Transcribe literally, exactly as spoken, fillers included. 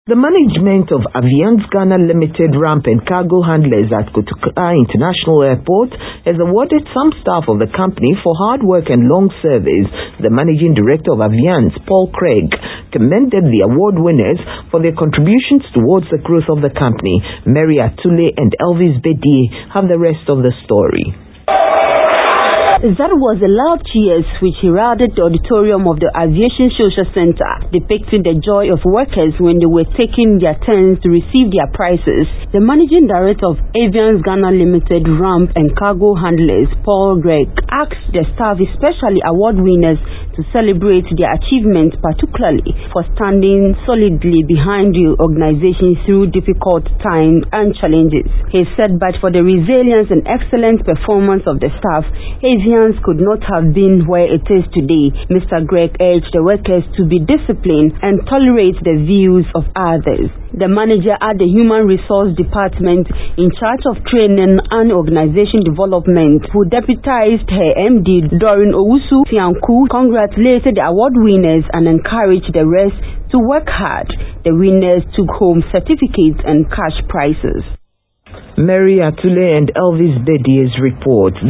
The management of Aviance Ghana Limited Ramp and Cargo Handlers at Kotoka International Airport has awarded some staff of the company for hard work and long service. The managing director of Aviance, Paul Craig, commended the award winners for their contributions towards the growth of the company. Mary Atule and Elvis Bedie have the rest of the story. That was a loud cheers which heralded the auditorium of the Aviation Social Center, depicting the joy of workers when they were taking their turns to receive their prizes. The managing director of Aviance Ghana Limited Ramp and Cargo Handlers, Paul Craig, asked the staff, especially award winners, to celebrate their achievements, particularly for standing solidly behind the organization through difficult times and challenges. He said, but for the resilience and excellent performance of the staff, Aviance could not have been where it is today. Mister Craig urged the workers to be disciplined and tolerate the views of others. The manager at the Human Resource Department in charge of training and organization development, who deputized her M D, Doreen Owusu Fianku, congratulated the award winners and encouraged the rest to work hard. The winners took home certificates and cash prizes. Mary Atule and Elvis Bedie's report.